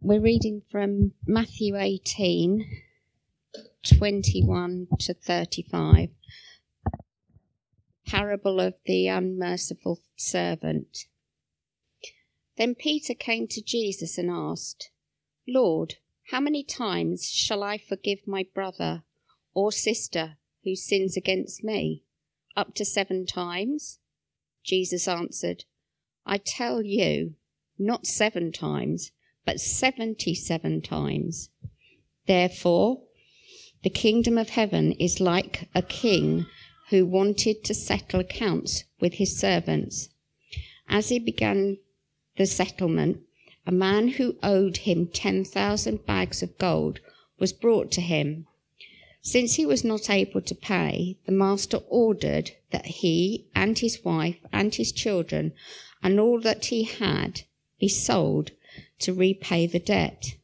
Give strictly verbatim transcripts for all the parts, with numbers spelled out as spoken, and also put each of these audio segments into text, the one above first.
We're reading from Matthew eighteen, twenty-one to thirty-five. Parable of the unmerciful servant. Then Peter came to Jesus and asked, "Lord, how many times shall I forgive my brother or sister who sins against me? Up to seven times?" Jesus answered, "I tell you, not seven times, but seventy-seven times. Therefore, the kingdom of heaven is like a king who wanted to settle accounts with his servants. As he began the settlement, a man who owed him ten thousand bags of gold was brought to him. Since he was not able to pay, the master ordered that he and his wife and his children and all that he had be sold to repay the debt.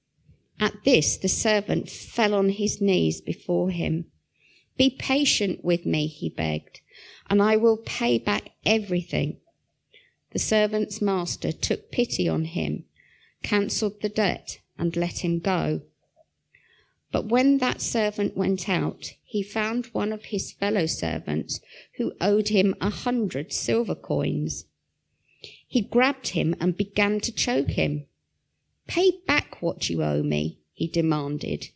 At this, the servant fell on his knees before him. "Be patient with me," he begged, "and I will pay back everything." The servant's master took pity on him, cancelled the debt, and let him go. But when that servant went out, he found one of his fellow servants who owed him a hundred silver coins. He grabbed him and began to choke him. "Pay back what you owe me," he demanded.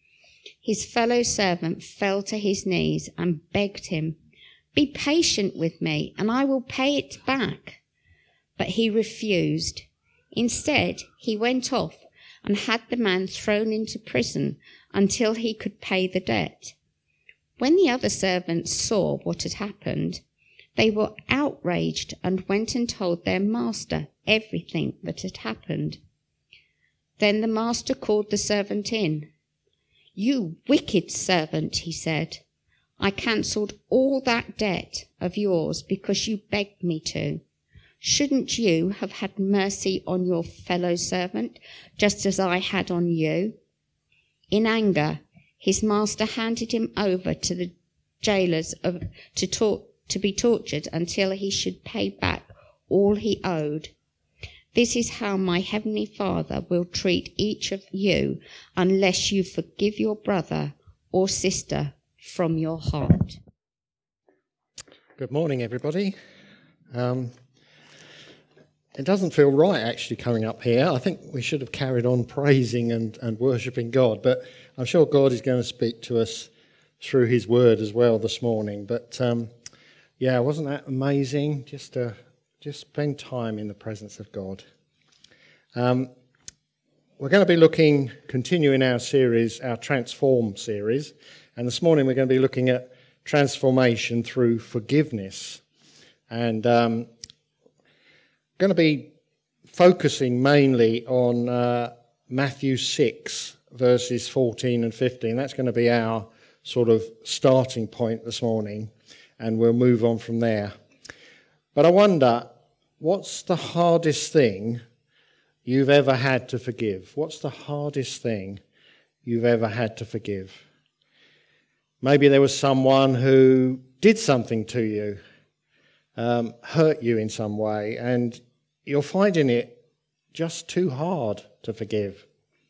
His fellow servant fell to his knees and begged him, "Be patient with me, and I will pay it back." But he refused. Instead, he went off and had the man thrown into prison until he could pay the debt. When the other servants saw what had happened, they were outraged and went and told their master everything that had happened. Then the master called the servant in. "You wicked servant," he said, "I cancelled all that debt of yours because you begged me to. Shouldn't you have had mercy on your fellow servant, just as I had on you?" In anger, his master handed him over to the jailers of, to, tor- to be tortured until he should pay back all he owed. This is how my heavenly Father will treat each of you unless you forgive your brother or sister from your heart. Good morning, everybody. Um, it doesn't feel right actually coming up here. I think we should have carried on praising and, and worshipping God, but I'm sure God is going to speak to us through his word as well this morning. But um, yeah, wasn't that amazing? Just to just spend time in the presence of God. Um, we're going to be looking, continuing our series, our Transform series, and this morning we're going to be looking at transformation through forgiveness. And um, going to be focusing mainly on uh, Matthew six, verses fourteen and fifteen. That's going to be our sort of starting point this morning, and we'll move on from there. But I wonder, what's the hardest thing you've ever had to forgive? What's the hardest thing you've ever had to forgive? Maybe there was someone who did something to you, um, hurt you in some way, and you're finding it just too hard to forgive.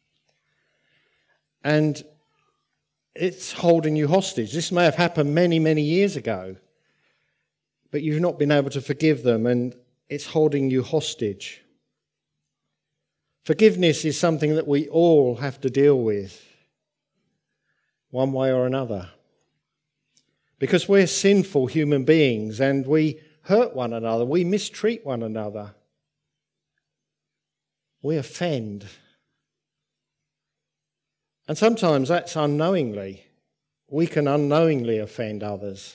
And it's holding you hostage. This may have happened many, many years ago, but you've not been able to forgive them, and it's holding you hostage. Forgiveness is something that we all have to deal with, one way or another. Because we're sinful human beings, and we hurt one another, we mistreat one another, we offend. And sometimes that's unknowingly. We can unknowingly offend others.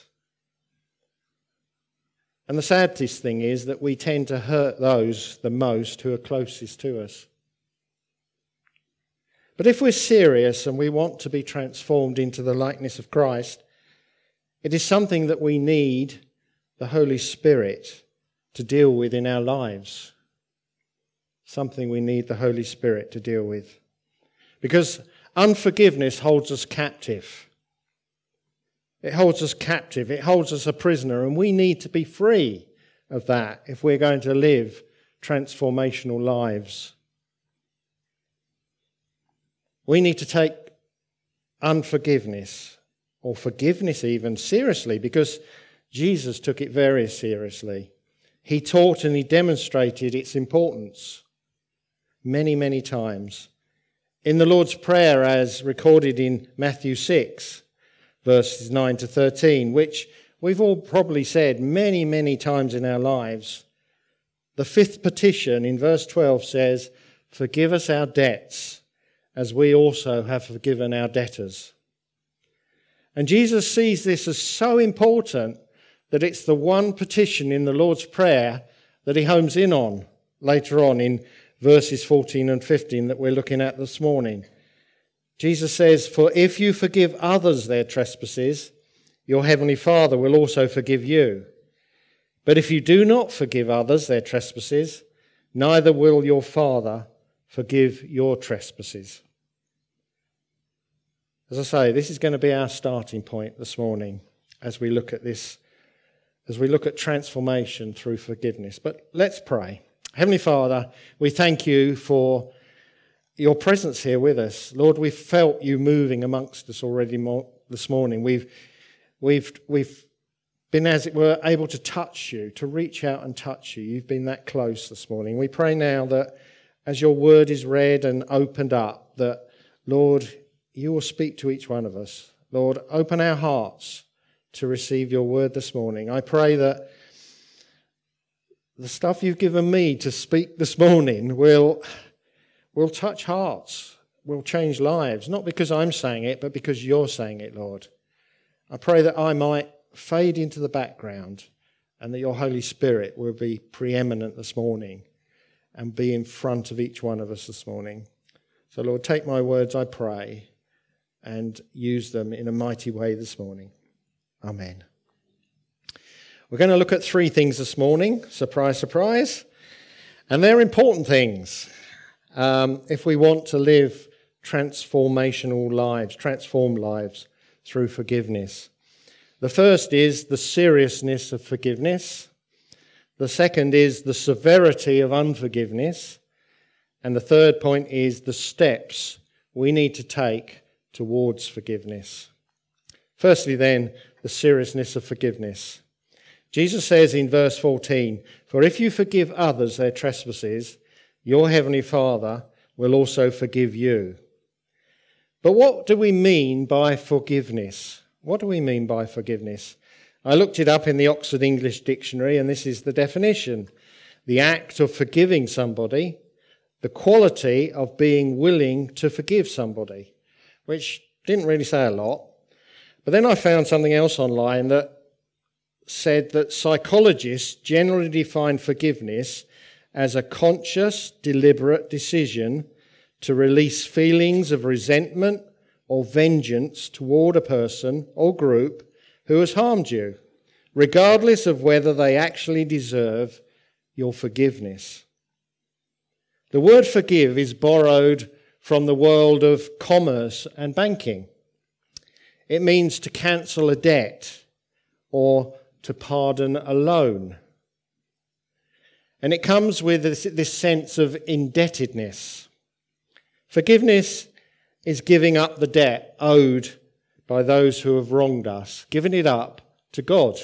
And the saddest thing is that we tend to hurt those the most who are closest to us. But if we're serious and we want to be transformed into the likeness of Christ, it is something that we need the Holy Spirit to deal with in our lives. Something we need the Holy Spirit to deal with. Because unforgiveness holds us captive. It holds us captive. It holds us a prisoner, and we need to be free of that if we're going to live transformational lives. We need to take unforgiveness, or forgiveness even, seriously, because Jesus took it very seriously. He taught and he demonstrated its importance many, many times. In the Lord's Prayer, as recorded in Matthew six, verses nine to thirteen, which we've all probably said many, many times in our lives, the fifth petition in verse twelve says, "Forgive us our debts, as we also have forgiven our debtors." And Jesus sees this as so important that it's the one petition in the Lord's Prayer that he homes in on later on in verses fourteen and fifteen that we're looking at this morning. Jesus says, "For if you forgive others their trespasses, your heavenly Father will also forgive you. But if you do not forgive others their trespasses, neither will your Father forgive your trespasses." As I say, this is going to be our starting point this morning as we look at this, as we look at transformation through forgiveness. But let's pray. Heavenly Father, we thank you for your presence here with us. Lord, we've felt you moving amongst us already mo- this morning. We've, we've, we've been, as it were, able to touch you, to reach out and touch you. You've been that close this morning. We pray now that as your word is read and opened up, that, Lord, you will speak to each one of us. Lord, open our hearts to receive your word this morning. I pray that the stuff you've given me to speak this morning will, will touch hearts, will change lives, not because I'm saying it, but because you're saying it, Lord. I pray that I might fade into the background and that your Holy Spirit will be preeminent this morning and be in front of each one of us this morning. So, Lord, take my words, I pray, and use them in a mighty way this morning. Amen. We're going to look at three things this morning. Surprise, surprise. And they're important things um, if we want to live transformational lives, transformed lives through forgiveness. The first is the seriousness of forgiveness. The second is the severity of unforgiveness. And the third point is the steps we need to take towards forgiveness. Firstly, then, the seriousness of forgiveness. Jesus says in verse fourteen, "For if you forgive others their trespasses, your heavenly Father will also forgive you." But what do we mean by forgiveness? What do we mean by forgiveness? I looked it up in the Oxford English Dictionary, and this is the definition: the act of forgiving somebody, the quality of being willing to forgive somebody. Which didn't really say a lot. But then I found something else online that said that psychologists generally define forgiveness as a conscious, deliberate decision to release feelings of resentment or vengeance toward a person or group who has harmed you, regardless of whether they actually deserve your forgiveness. The word forgive is borrowed from the world of commerce and banking. It means to cancel a debt or to pardon a loan. And it comes with this, this sense of indebtedness. Forgiveness is giving up the debt owed by those who have wronged us, giving it up to God.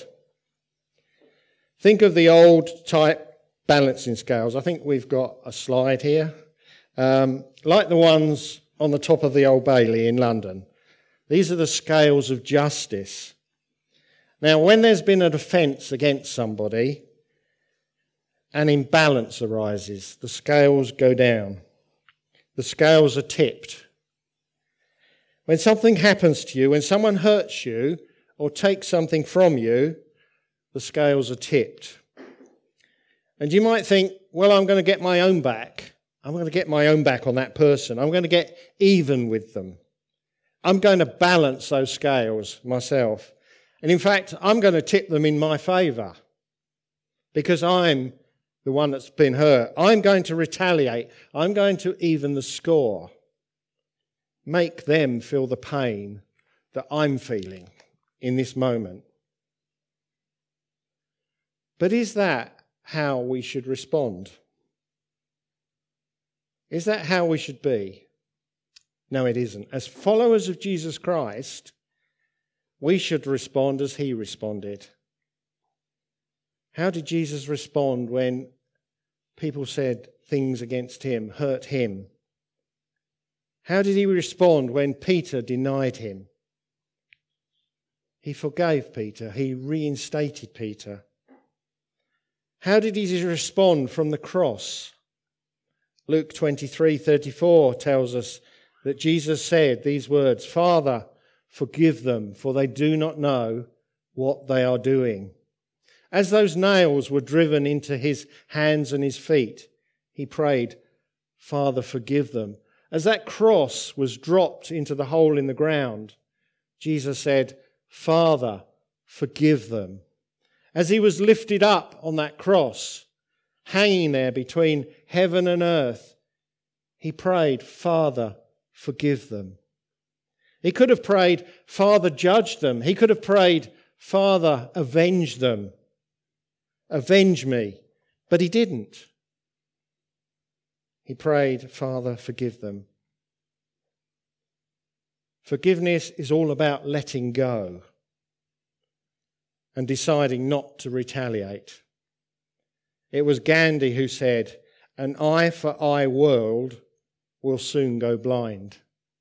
Think of the old type balancing scales. I think we've got a slide here. Um, like the ones on the top of the Old Bailey in London. These are the scales of justice. Now, when there's been an offence against somebody, an imbalance arises. The scales go down. The scales are tipped. When something happens to you, when someone hurts you or takes something from you, the scales are tipped. And you might think, well, I'm going to get my own back. I'm going to get my own back on that person. I'm going to get even with them. I'm going to balance those scales myself. And in fact, I'm going to tip them in my favour because I'm the one that's been hurt. I'm going to retaliate. I'm going to even the score. Make them feel the pain that I'm feeling in this moment. But is that how we should respond? Is that how we should be? No, it isn't. As followers of Jesus Christ, we should respond as he responded. How did Jesus respond when people said things against him, hurt him? How did he respond when Peter denied him? He forgave Peter. He reinstated Peter. How did he respond from the cross? Luke twenty-three thirty-four tells us that Jesus said these words, "Father, forgive them, for they do not know what they are doing." As those nails were driven into his hands and his feet, he prayed, "Father, forgive them." As that cross was dropped into the hole in the ground, Jesus said, "Father, forgive them." As he was lifted up on that cross, hanging there between heaven and earth, he prayed, "Father, forgive them." He could have prayed, "Father, judge them." He could have prayed, "Father, avenge them. Avenge me." But he didn't. He prayed, "Father, forgive them." Forgiveness is all about letting go and deciding not to retaliate. It was Gandhi who said, "An eye for eye world will soon go blind."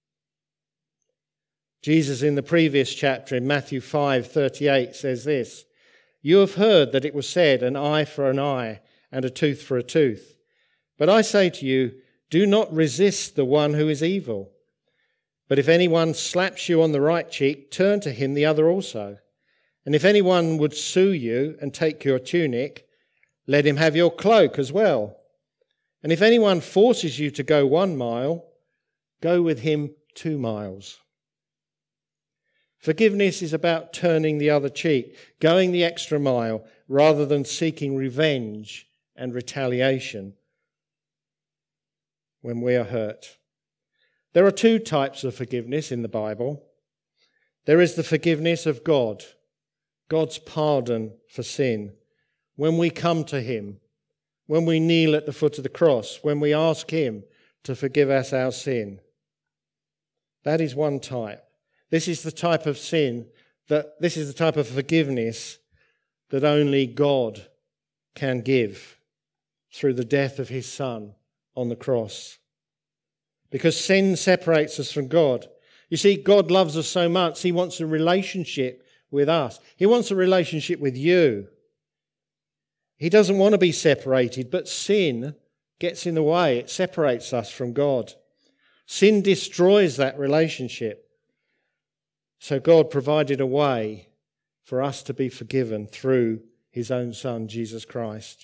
Jesus in the previous chapter in Matthew five thirty-eight says this, "You have heard that it was said, an eye for an eye and a tooth for a tooth. But I say to you, do not resist the one who is evil. But if anyone slaps you on the right cheek, turn to him the other also. And if anyone would sue you and take your tunic, let him have your cloak as well. And if anyone forces you to go one mile, go with him two miles." Forgiveness is about turning the other cheek, going the extra mile, rather than seeking revenge and retaliation when we are hurt. There are two types of forgiveness in the Bible. There is the forgiveness of God, God's pardon for sin. When we come to him, when we kneel at the foot of the cross, when we ask him to forgive us our sin. That is one type. This is the type of sin, that this is the type of forgiveness that only God can give through the death of his Son on the cross. Because sin separates us from God. You see, God loves us so much, he wants a relationship with us. He wants a relationship with you. He doesn't want to be separated, but sin gets in the way. It separates us from God. Sin destroys that relationship. So God provided a way for us to be forgiven through his own Son, Jesus Christ.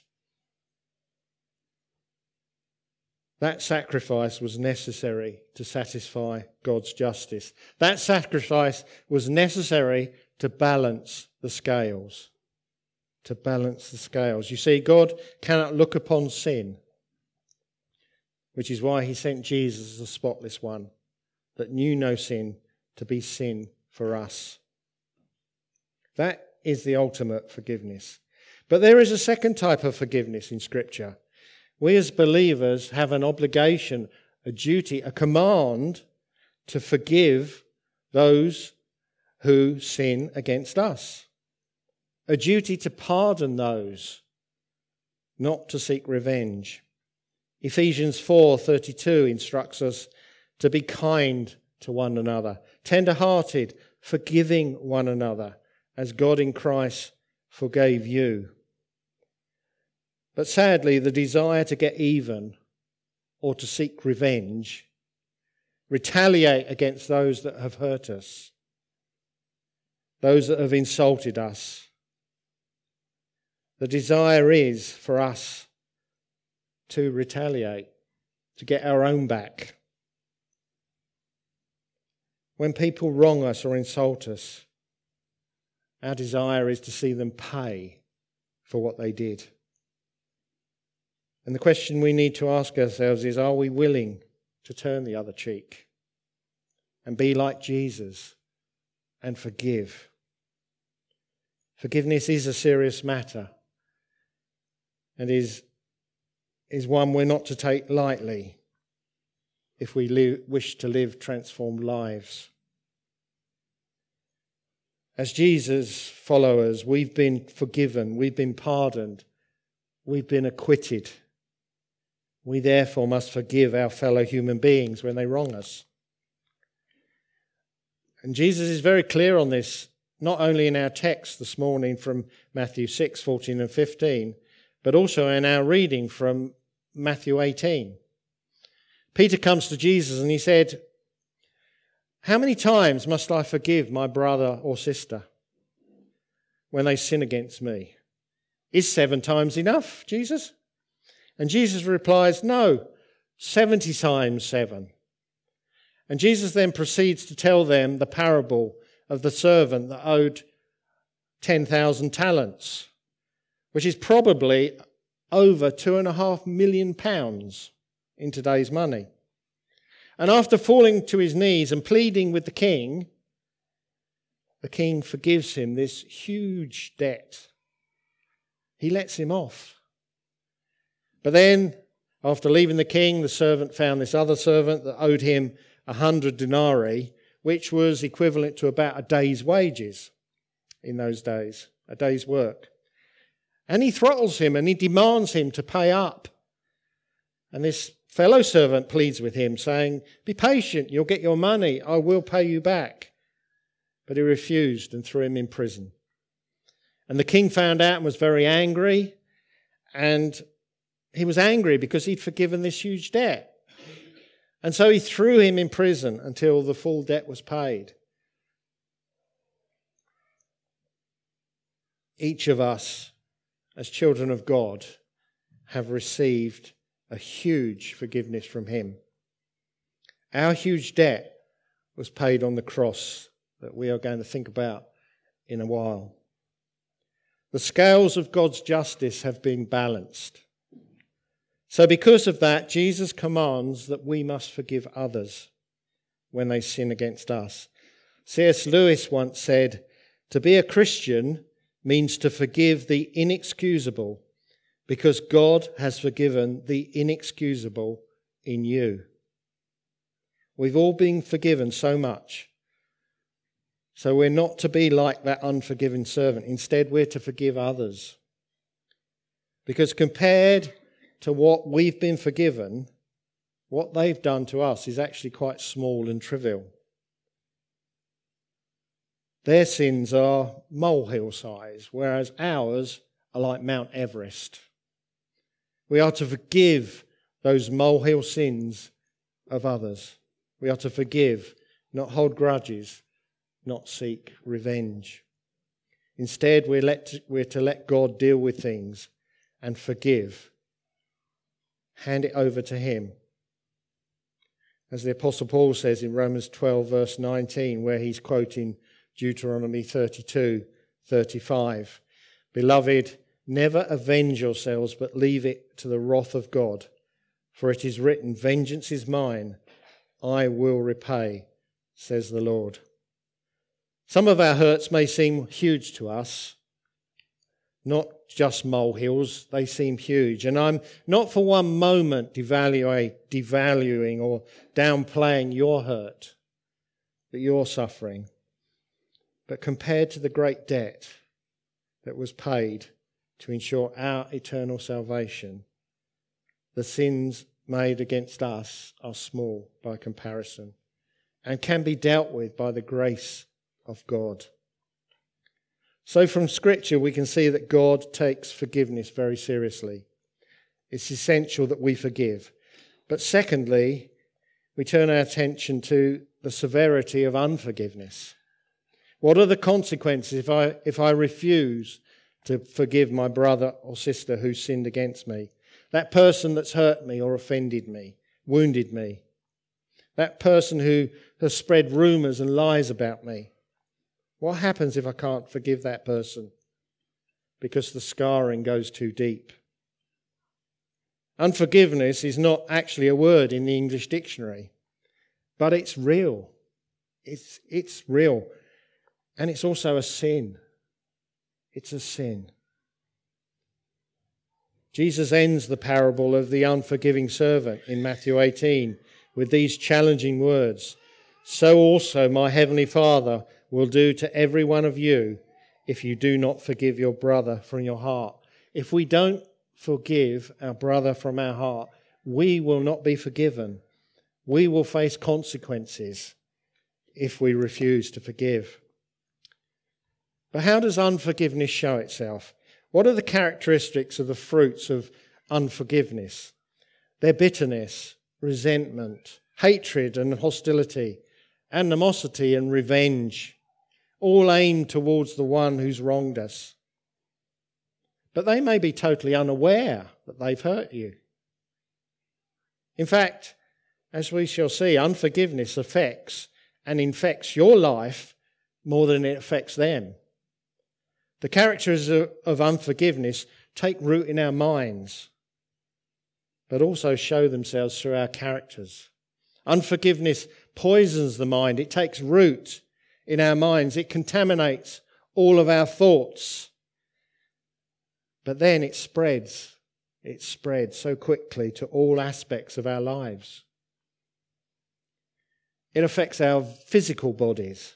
That sacrifice was necessary to satisfy God's justice. That sacrifice was necessary to balance the scales. To balance the scales. You see, God cannot look upon sin, which is why he sent Jesus as the spotless one, that knew no sin, to be sin for us. That is the ultimate forgiveness. But there is a second type of forgiveness in Scripture. We as believers have an obligation, a duty, a command to forgive those who sin against us. A duty to pardon those, not to seek revenge. Ephesians four thirty-two instructs us to be kind to one another, tender-hearted, forgiving one another, as God in Christ forgave you. But sadly, the desire to get even or to seek revenge, retaliate against those that have hurt us, those that have insulted us, the desire is for us to retaliate, to get our own back. When people wrong us or insult us, our desire is to see them pay for what they did. And the question we need to ask ourselves is, are we willing to turn the other cheek and be like Jesus and forgive? Forgiveness is a serious matter and is, is one we're not to take lightly. if we li- wish to live transformed lives. As Jesus' followers, we've been forgiven, we've been pardoned, we've been acquitted. We therefore must forgive our fellow human beings when they wrong us. And Jesus is very clear on this, not only in our text this morning from Matthew six, fourteen and fifteen, but also in our reading from Matthew eighteen. Peter comes to Jesus and he said, "How many times must I forgive my brother or sister when they sin against me? Is seven times enough, Jesus?" And Jesus replies, "No, seventy times seven." And Jesus then proceeds to tell them the parable of the servant that owed ten thousand talents, which is probably over two and a half million pounds in today's money. And after falling to his knees and pleading with the king, the king forgives him this huge debt. He lets him off. But then, after leaving the king, the servant found this other servant that owed him a hundred denarii, which was equivalent to about a day's wages in those days, a day's work. And he throttles him and he demands him to pay up. And this fellow servant pleads with him, saying, "Be patient, you'll get your money, I will pay you back." But he refused and threw him in prison. And the king found out and was very angry, and he was angry because he'd forgiven this huge debt. And so he threw him in prison until the full debt was paid. Each of us, as children of God, have received a huge forgiveness from him. Our huge debt was paid on the cross that we are going to think about in a while. The scales of God's justice have been balanced. So because of that, Jesus commands that we must forgive others when they sin against us. C S Lewis once said, "To be a Christian means to forgive the inexcusable, because God has forgiven the inexcusable in you." We've all been forgiven so much. So we're not to be like that unforgiving servant. Instead, we're to forgive others. Because compared to what we've been forgiven, what they've done to us is actually quite small and trivial. Their sins are molehill size, whereas ours are like Mount Everest. We are to forgive those molehill sins of others. We are to forgive, not hold grudges, not seek revenge. Instead, we're, let to, we're to let God deal with things and forgive. Hand it over to him. As the Apostle Paul says in Romans twelve, verse nineteen, where he's quoting Deuteronomy thirty-two, thirty-five. "Beloved, never avenge yourselves, but leave it to the wrath of God. For it is written, 'Vengeance is mine, I will repay,' says the Lord." Some of our hurts may seem huge to us, not just molehills, they seem huge. And I'm not for one moment devaluing, devaluing or downplaying your hurt that you're suffering. But compared to the great debt that was paid to ensure our eternal salvation, the sins made against us are small by comparison and can be dealt with by the grace of God. So from Scripture we can see that God takes forgiveness very seriously. It's essential that we forgive. But secondly, we turn our attention to the severity of unforgiveness. What are the consequences if I, if I refuse to forgive my brother or sister who sinned against me? That person that's hurt me or offended me, wounded me. That person who has spread rumours and lies about me. What happens if I can't forgive that person? Because the scarring goes too deep. Unforgiveness is not actually a word in the English dictionary, but it's real. It's, it's real. And it's also a sin. It's a sin. Jesus ends the parable of the unforgiving servant in Matthew eighteen with these challenging words, so also my heavenly Father will do to every one of you if you do not forgive your brother from your heart. If we don't forgive our brother from our heart, we will not be forgiven. We will face consequences if we refuse to forgive. But how does unforgiveness show itself? What are the characteristics of the fruits of unforgiveness? They're bitterness, resentment, hatred and hostility, animosity and revenge, all aimed towards the one who's wronged us. But they may be totally unaware that they've hurt you. In fact, as we shall see, unforgiveness affects and infects your life more than it affects them. The characters of unforgiveness take root in our minds, but also show themselves through our characters. Unforgiveness poisons the mind. It takes root in our minds. It contaminates all of our thoughts. But then it spreads. It spreads so quickly to all aspects of our lives. It affects our physical bodies.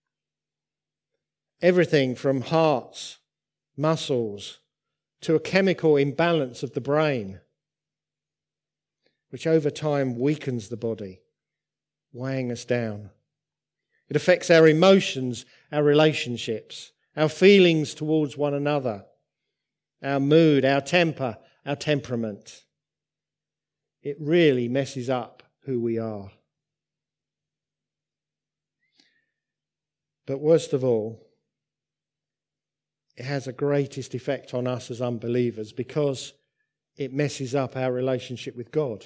Everything from hearts, muscles, to a chemical imbalance of the brain, which over time weakens the body, weighing us down. It affects our emotions, our relationships, our feelings towards one another, our mood, our temper, our temperament. It really messes up who we are. But worst of all, it has a greatest effect on us as unbelievers because it messes up our relationship with God.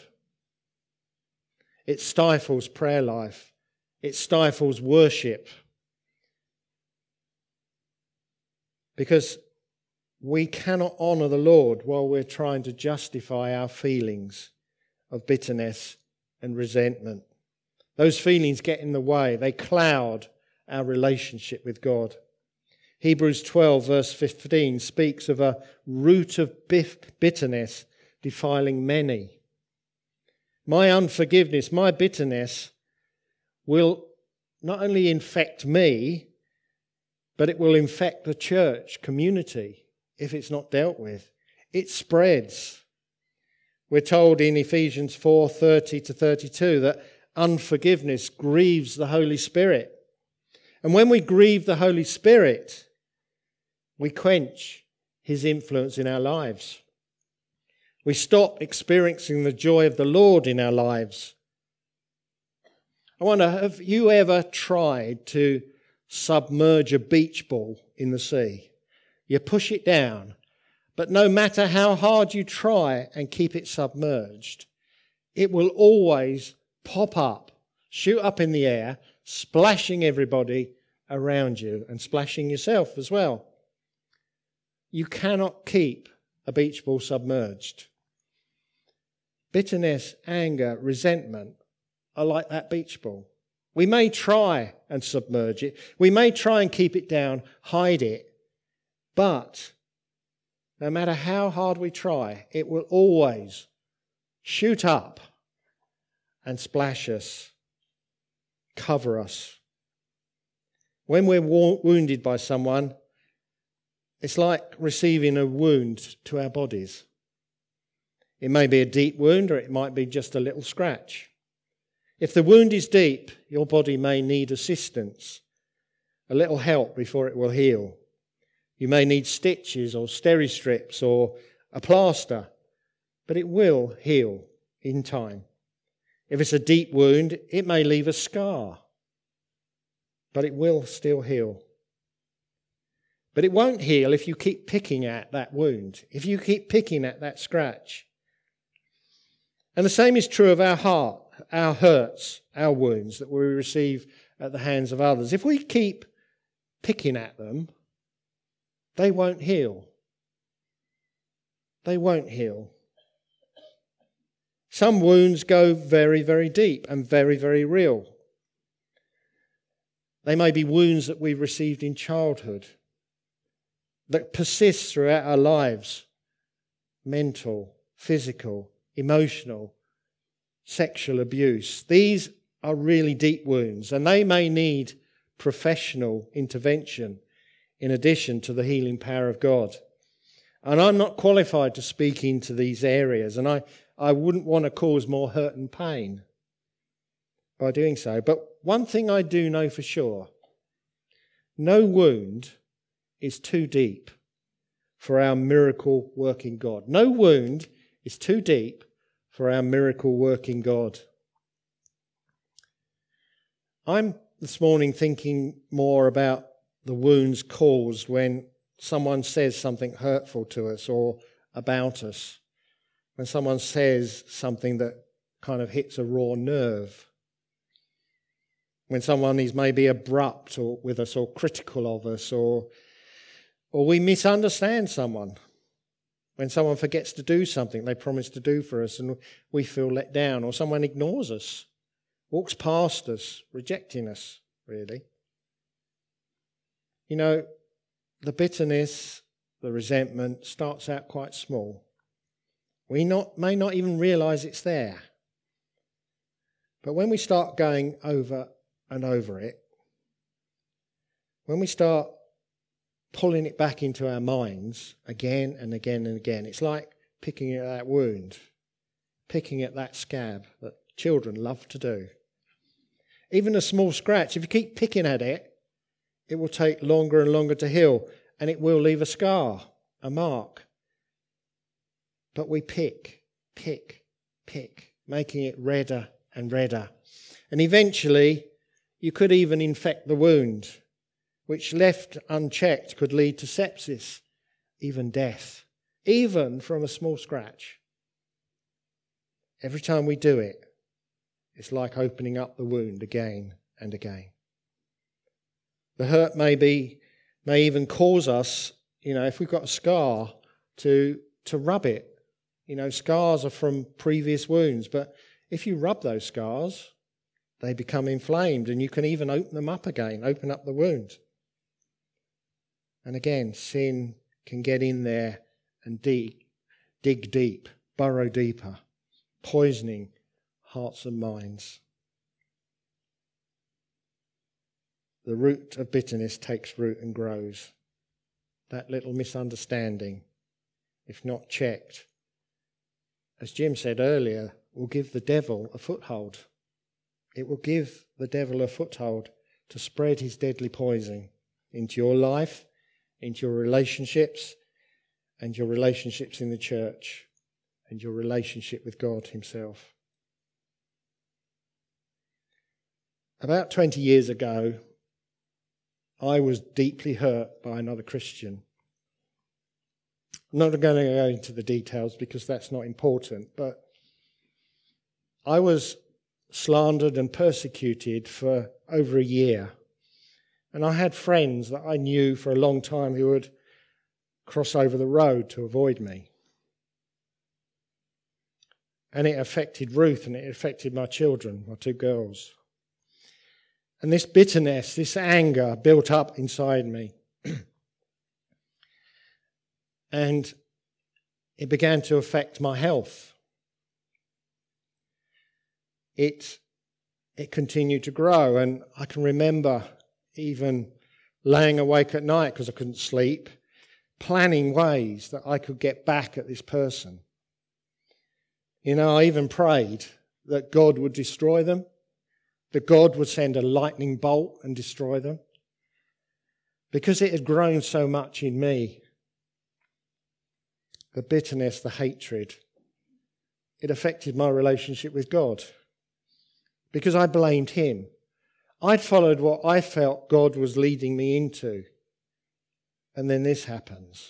It stifles prayer life. It stifles worship. Because we cannot honour the Lord while we're trying to justify our feelings of bitterness and resentment. Those feelings get in the way. They cloud our relationship with God. Hebrews twelve verse fifteen speaks of a root of bitterness defiling many. My unforgiveness, my bitterness will not only infect me, but it will infect the church community if it's not dealt with. It spreads. We're told in Ephesians four thirty to thirty-two that unforgiveness grieves the Holy Spirit. And when we grieve the Holy Spirit, we quench his influence in our lives. We stop experiencing the joy of the Lord in our lives. I wonder, have you ever tried to submerge a beach ball in the sea? You push it down, but no matter how hard you try and keep it submerged, it will always pop up, shoot up in the air, splashing everybody around you and splashing yourself as well. You cannot keep a beach ball submerged. Bitterness, anger, resentment are like that beach ball. We may try and submerge it. We may try and keep it down, hide it. But no matter how hard we try, it will always shoot up and splash us, cover us. When we're wo- wounded by someone, it's like receiving a wound to our bodies. It may be a deep wound or it might be just a little scratch. If the wound is deep, your body may need assistance, a little help before it will heal. You may need stitches or steri-strips or a plaster, but it will heal in time. If it's a deep wound, it may leave a scar, but it will still heal. But it won't heal if you keep picking at that wound, if you keep picking at that scratch. And the same is true of our heart, our hurts, our wounds that we receive at the hands of others. If we keep picking at them, they won't heal. They won't heal. Some wounds go very, very deep and very, very real. They may be wounds that we've received in childhood that persist throughout our lives. Mental, physical, emotional. sexual abuse. These are really deep wounds, and they may need professional intervention in addition to the healing power of God. And I'm not qualified to speak into these areas, and I, I wouldn't want to cause more hurt and pain by doing so. But one thing I do know for sure, no wound is too deep for our miracle working God. No wound is too deep for our miracle working God. I'm this morning thinking more about the wounds caused when someone says something hurtful to us or about us. When someone says something that kind of hits a raw nerve. When someone is maybe abrupt or with us or critical of us, or or we misunderstand someone. When someone forgets to do something they promised to do for us and we feel let down, or someone ignores us, walks past us, rejecting us, really. You know, the bitterness, the resentment starts out quite small. We not, may not even realise it's there. But when we start going over and over it, when we start pulling it back into our minds again and again and again, it's like picking at that wound, picking at that scab that children love to do. Even a small scratch, if you keep picking at it, it will take longer and longer to heal, and it will leave a scar, a mark. But we pick, pick, pick, making it redder and redder. And eventually, you could even infect the wound, which left unchecked could lead to sepsis, even death, even from a small scratch. Every time we do it, it's like opening up the wound again and again. The hurt may be, may even cause us, you know, if we've got a scar, to, to rub it. You know, scars are from previous wounds, but if you rub those scars, they become inflamed, and you can even open them up again, open up the wound. And again, sin can get in there and dig, dig deep, burrow deeper, poisoning hearts and minds. The root of bitterness takes root and grows. That little misunderstanding, if not checked, as Jim said earlier, will give the devil a foothold. It will give the devil a foothold to spread his deadly poison into your life, into your relationships, and your relationships in the church, and your relationship with God himself. About twenty years ago, I was deeply hurt by another Christian. I'm not going to go into the details because that's not important, but I was slandered and persecuted for over a year. And I had friends that I knew for a long time who would cross over the road to avoid me. And it affected Ruth, and it affected my children, my two girls. And this bitterness, this anger built up inside me. And it began to affect my health. It, it continued to grow, and I can remember even laying awake at night because I couldn't sleep, planning ways that I could get back at this person. You know, I even prayed that God would destroy them, that God would send a lightning bolt and destroy them, because it had grown so much in me. The bitterness, the hatred, it affected my relationship with God because I blamed him. I'd followed what I felt God was leading me into, and then this happens.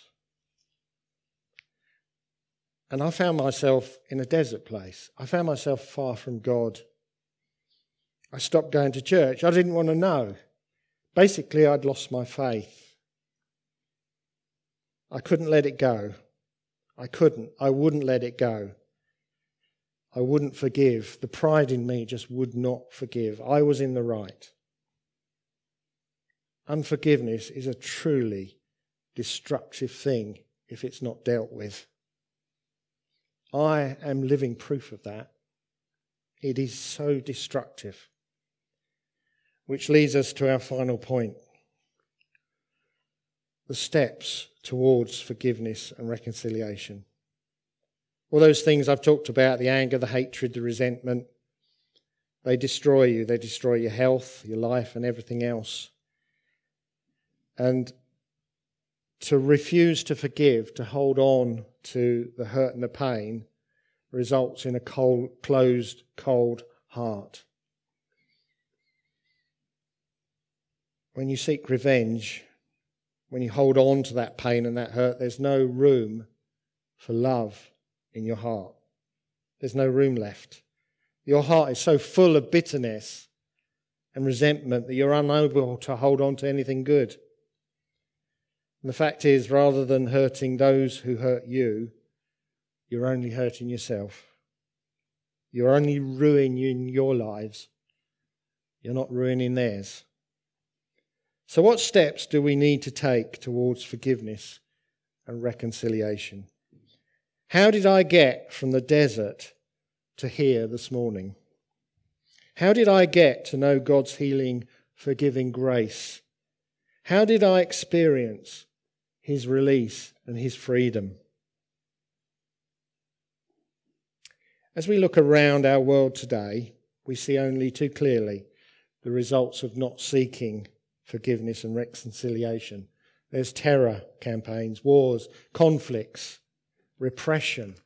And I found myself in a desert place. I found myself far from God. I stopped going to church. I didn't want to know. Basically, I'd lost my faith. I couldn't let it go. I couldn't. I wouldn't let it go. I wouldn't forgive. The pride in me just would not forgive. I was in the right. Unforgiveness is a truly destructive thing if it's not dealt with. I am living proof of that. It is so destructive. Which leads us to our final point. The steps towards forgiveness and reconciliation. All those things I've talked about, the anger, the hatred, the resentment, they destroy you. They destroy your health, your life, and everything else. And to refuse to forgive, to hold on to the hurt and the pain, results in a cold, closed, cold heart. When you seek revenge, when you hold on to that pain and that hurt, there's no room for love in your heart. There's no room left. Your heart is so full of bitterness and resentment that you're unable to hold on to anything good. And the fact is, rather than hurting those who hurt you, you're only hurting yourself. You're only ruining your lives. You're not ruining theirs. So what steps do we need to take towards forgiveness and reconciliation? How did I get from the desert to here this morning? How did I get to know God's healing, forgiving grace? How did I experience His release and His freedom? As we look around our world today, we see only too clearly the results of not seeking forgiveness and reconciliation. There's terror campaigns, wars, conflicts, repression.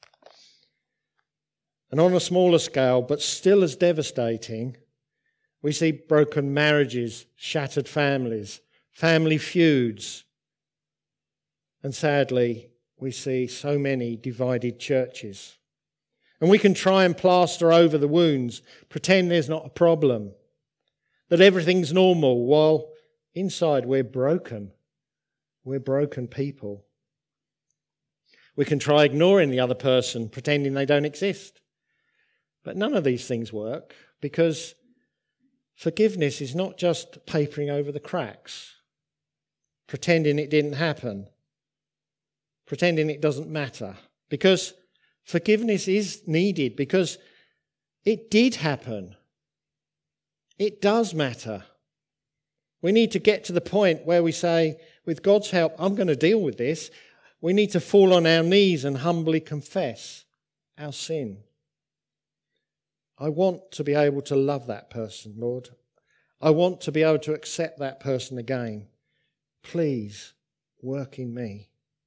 And on a smaller scale, but still as devastating, we see broken marriages, shattered families, family feuds. And sadly, we see so many divided churches. And we can try and plaster over the wounds, pretend there's not a problem, that everything's normal, while inside we're broken. We're broken people. We can try ignoring the other person, pretending they don't exist. But none of these things work, because forgiveness is not just papering over the cracks, pretending it didn't happen, pretending it doesn't matter. Because forgiveness is needed, because it did happen. It does matter. We need to get to the point where we say, with God's help, I'm going to deal with this. We need to fall on our knees and humbly confess our sin. I want to be able to love that person, Lord. I want to be able to accept that person again. Please work in me.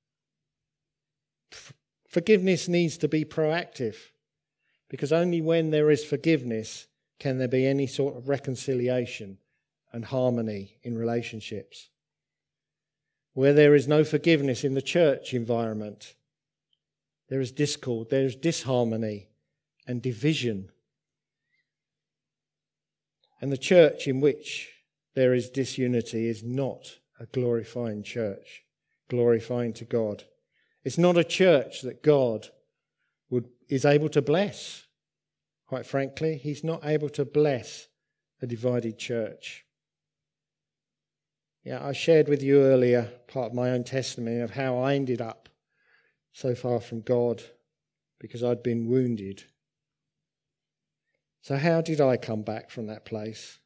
Forgiveness needs to be proactive, because only when there is forgiveness can there be any sort of reconciliation and harmony in relationships. Where there is no forgiveness in the church environment, there is discord, there is disharmony and division. And the church in which there is disunity is not a glorifying church, glorifying to God. It's not a church that God would is able to bless. Quite frankly, He's not able to bless a divided church. Yeah, I shared with you earlier part of my own testimony of how I ended up so far from God because I'd been wounded. So how did I come back from that place?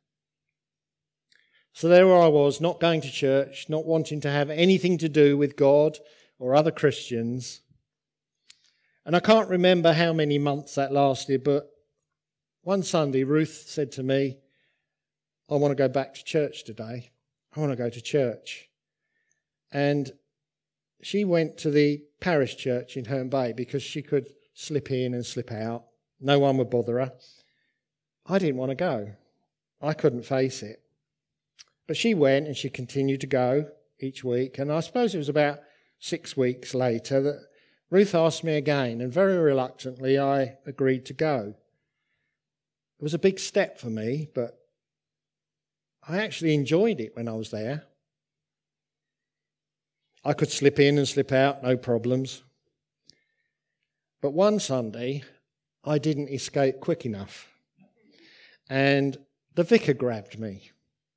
So there I was, not going to church, not wanting to have anything to do with God or other Christians. And I can't remember how many months that lasted, but one Sunday Ruth said to me, I want to go back to church today. I want to go to church. And she went to the parish church in Herne Bay because she could slip in and slip out. No one would bother her. I didn't want to go. I couldn't face it. But she went and she continued to go each week. And I suppose it was about six weeks later that Ruth asked me again, and very reluctantly I agreed to go. It was a big step for me, but I actually enjoyed it when I was there. I could slip in and slip out, no problems. But one Sunday, I didn't escape quick enough. And the vicar grabbed me.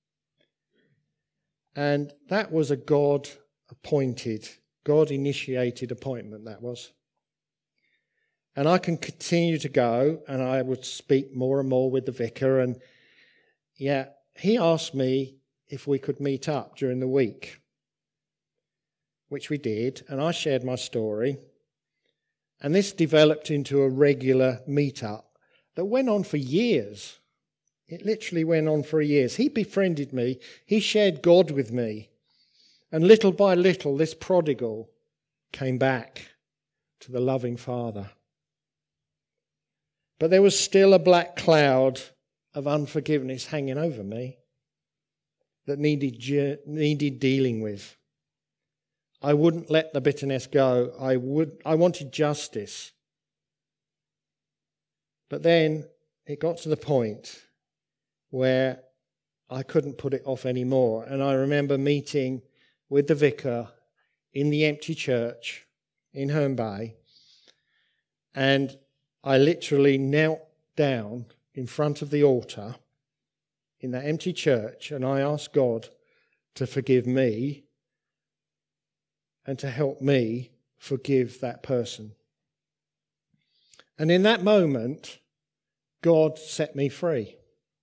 And that was a God-appointed, God-initiated appointment, that was. And I can continue to go, and I would speak more and more with the vicar. And yeah, he asked me if we could meet up during the week, which we did, and I shared my story. And this developed into a regular meet-up that went on for years. It literally went on for years. He befriended me. He shared God with me. And little by little, this prodigal came back to the loving Father. But there was still a black cloud of unforgiveness hanging over me that needed, needed dealing with. I wouldn't let the bitterness go. I would. I wanted justice. But then it got to the point where I couldn't put it off anymore. And I remember meeting with the vicar in the empty church in Herne Bay. And I literally knelt down in front of the altar in that empty church, and I asked God to forgive me and to help me forgive that person. And in that moment, God set me free.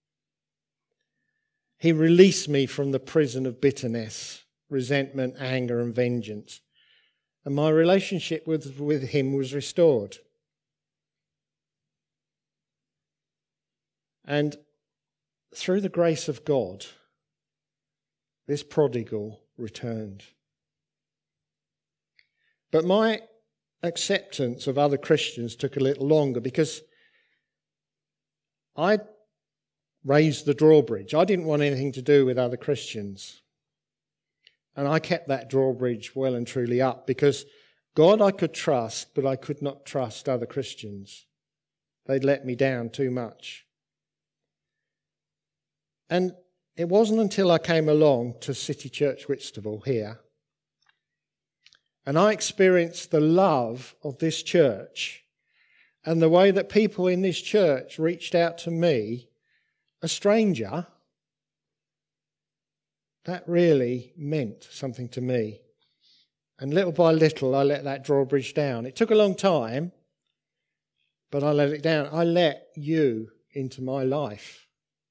He released me from the prison of bitterness, resentment, anger, and vengeance. And my relationship with, with Him was restored. And through the grace of God, this prodigal returned. But my acceptance of other Christians took a little longer because I raised the drawbridge. I didn't want anything to do with other Christians. And I kept that drawbridge well and truly up because God I could trust, but I could not trust other Christians. They'd let me down too much. And it wasn't until I came along to City Church Whitstable here, and I experienced the love of this church and the way that people in this church reached out to me, a stranger, that really meant something to me. And little by little, I let that drawbridge down. It took a long time, but I let it down. I let you into my life.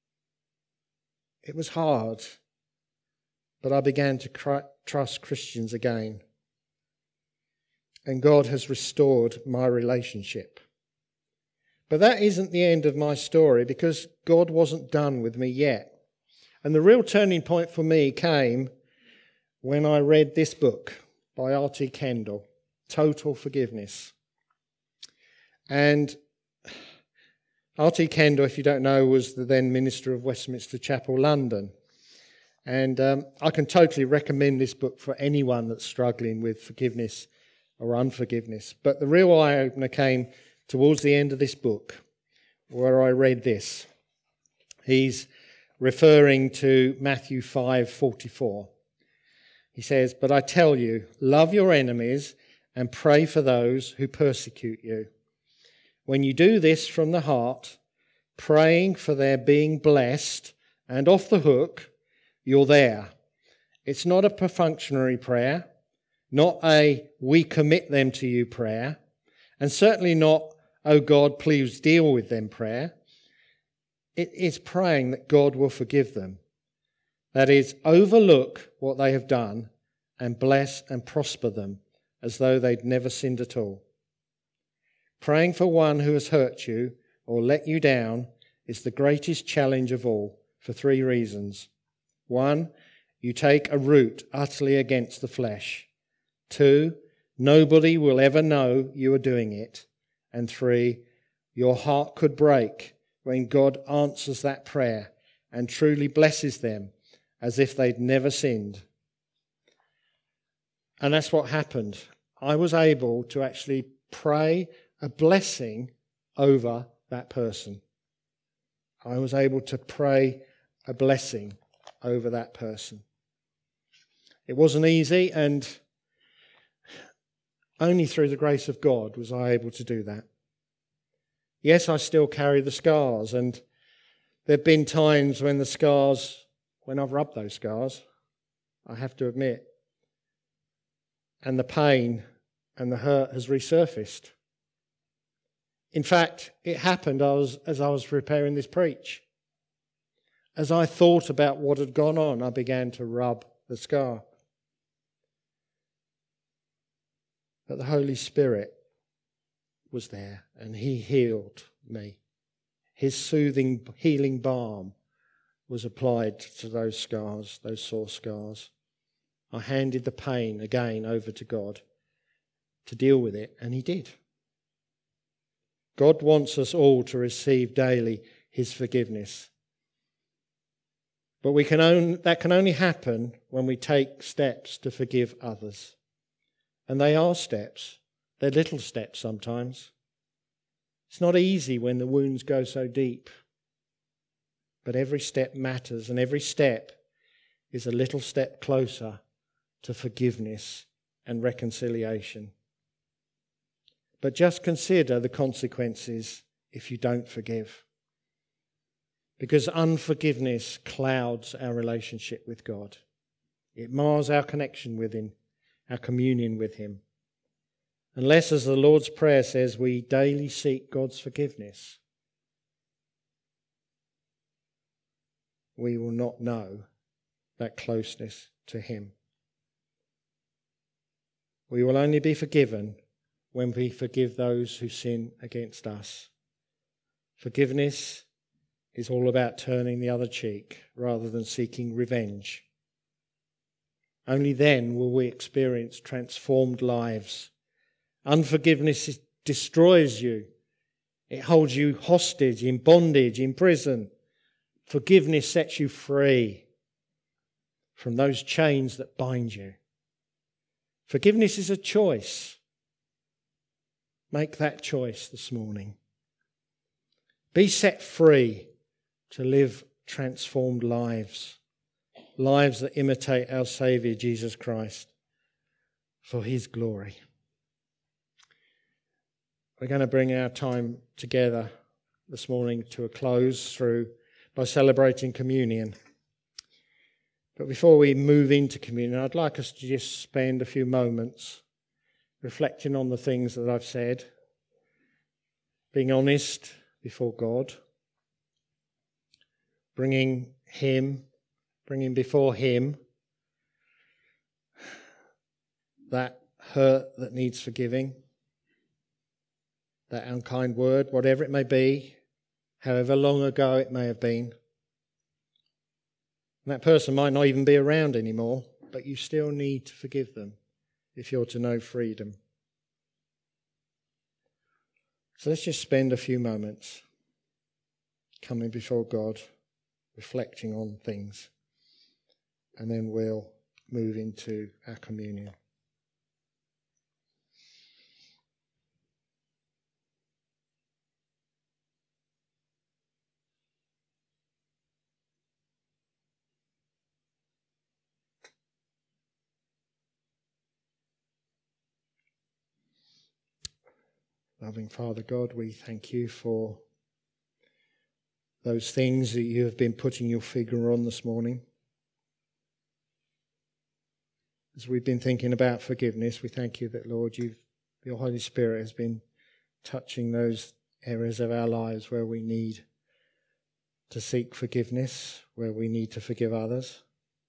It was hard, but I began to cr- trust Christians again. And God has restored my relationship. But that isn't the end of my story because God wasn't done with me yet. And the real turning point for me came when I read this book by R T Kendall, Total Forgiveness. And R T Kendall, if you don't know, was the then minister of Westminster Chapel, London. And um, I can totally recommend this book for anyone that's struggling with forgiveness or unforgiveness. But the real eye-opener came towards the end of this book, where I read this. He's referring to Matthew five forty-four. He says, "But I tell you, love your enemies and pray for those who persecute you. When you do this from the heart, praying for their being blessed and off the hook, you're there. It's not a perfunctory prayer, not a we commit them to you prayer, and certainly not, oh God, please deal with them prayer. It is praying that God will forgive them. That is, overlook what they have done and bless and prosper them as though they'd never sinned at all. Praying for one who has hurt you or let you down is the greatest challenge of all for three reasons. One, you take a route utterly against the flesh. Two, nobody will ever know you are doing it. And three, your heart could break when God answers that prayer and truly blesses them as if they'd never sinned. And that's what happened. I was able to actually pray a blessing over that person. I was able to pray a blessing over that person. It wasn't easy, and only through the grace of God was I able to do that. Yes, I still carry the scars, and there have been times when the scars, when I've rubbed those scars, I have to admit, and the pain and the hurt has resurfaced. In fact, it happened I was, as I was preparing this preach. As I thought about what had gone on, I began to rub the scar. But the Holy Spirit was there and he healed me. His soothing, healing balm was applied to those scars, those sore scars. I handed the pain again over to God to deal with it, and he did. God wants us all to receive daily his forgiveness. But we can only, that can only happen when we take steps to forgive others. And they are steps. They're little steps sometimes. It's not easy when the wounds go so deep. But every step matters, and every step is a little step closer to forgiveness and reconciliation. But just consider the consequences if you don't forgive. Because unforgiveness clouds our relationship with God. It mars our connection with him, our communion with him. Unless, as the Lord's Prayer says, we daily seek God's forgiveness, we will not know that closeness to him. We will only be forgiven when we forgive those who sin against us. Forgiveness is all about turning the other cheek rather than seeking revenge. Only then will we experience transformed lives. Unforgiveness destroys you. It holds you hostage, in bondage, in prison. Forgiveness sets you free from those chains that bind you. Forgiveness is a choice. Make that choice this morning. Be set free to live transformed lives. Lives that imitate our Saviour Jesus Christ for his glory. We're going to bring our time together this morning to a close through by celebrating communion. But before we move into communion, I'd like us to just spend a few moments reflecting on the things that I've said, being honest before God, bringing him, bringing before him that hurt that needs forgiving, that unkind word, whatever it may be, however long ago it may have been. And that person might not even be around anymore, but you still need to forgive them if you're to know freedom. So let's just spend a few moments coming before God, reflecting on things, and then we'll move into our communion. Loving Father God, we thank you for those things that you have been putting your finger on this morning. As we've been thinking about forgiveness, we thank you that, Lord, you've, your Holy Spirit has been touching those areas of our lives where we need to seek forgiveness, where we need to forgive others.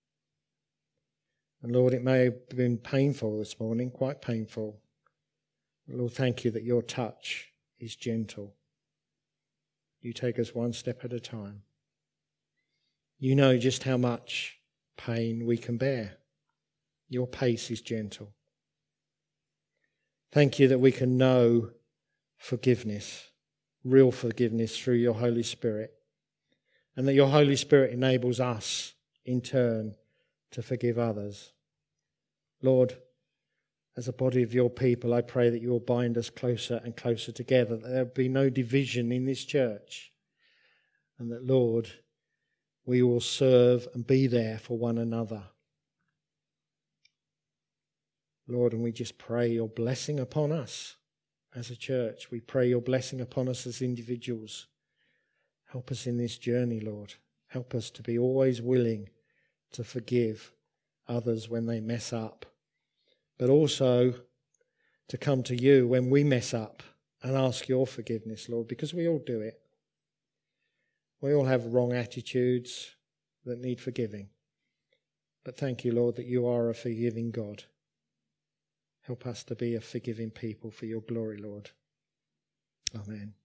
And Lord, it may have been painful this morning, quite painful. Lord, thank you that your touch is gentle. You take us one step at a time. You know just how much pain we can bear. Your pace is gentle. Thank you that we can know forgiveness, real forgiveness through your Holy Spirit, and that your Holy Spirit enables us in turn to forgive others. Lord, as a body of your people, I pray that you will bind us closer and closer together, that there will be no division in this church, and that, Lord, we will serve and be there for one another. Lord, and we just pray your blessing upon us as a church. We pray your blessing upon us as individuals. Help us in this journey, Lord. Help us to be always willing to forgive others when they mess up, but also to come to you when we mess up and ask your forgiveness, Lord, because we all do it. We all have wrong attitudes that need forgiving. But thank you, Lord, that you are a forgiving God. Help us to be a forgiving people for your glory, Lord. Amen.